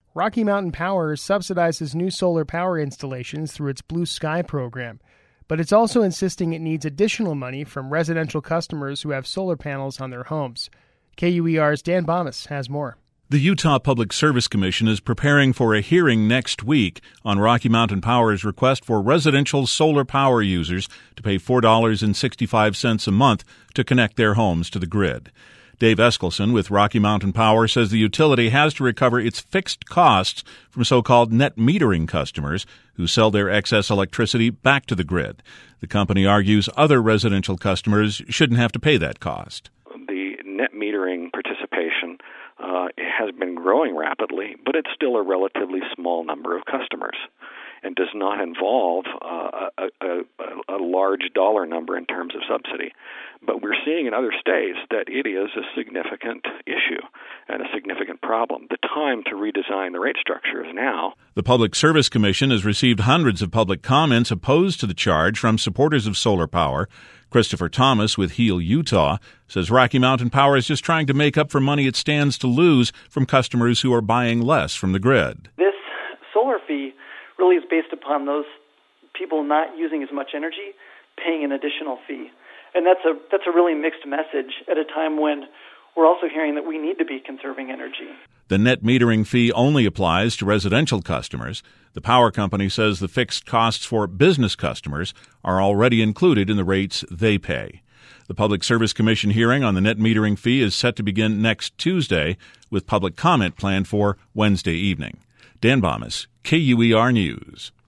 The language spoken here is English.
Rocky Mountain Power subsidizes new solar power installations through its Blue Sky program, but it's also insisting it needs additional money from residential customers who have solar panels on their homes. KUER's Dan Bomas has more. The Utah Public Service Commission is preparing for a hearing next week on Rocky Mountain Power's request for residential solar power users to pay $4.65 a month to connect their homes to the grid. Dave Eskelson with Rocky Mountain Power says the utility has to recover its fixed costs from so-called net metering customers who sell their excess electricity back to the grid. The company argues other residential customers shouldn't have to pay that cost. The net metering participation has been growing rapidly, but it's still a relatively small number of customers and does not involve a large dollar number in terms of subsidy. But we're seeing in other states that it is a significant issue and a significant problem. The time to redesign the rate structure is now. The Public Service Commission has received hundreds of public comments opposed to the charge from supporters of solar power. Christopher Thomas with Heal Utah says Rocky Mountain Power is just trying to make up for money it stands to lose from customers who are buying less from the grid. This solar fee really is based upon those people not using as much energy paying an additional fee. And that's a really mixed message at a time when we're also hearing that we need to be conserving energy. The net metering fee only applies to residential customers. The power company says the fixed costs for business customers are already included in the rates they pay. The Public Service Commission hearing on the net metering fee is set to begin next Tuesday, with public comment planned for Wednesday evening. Dan Bomas, KUER News.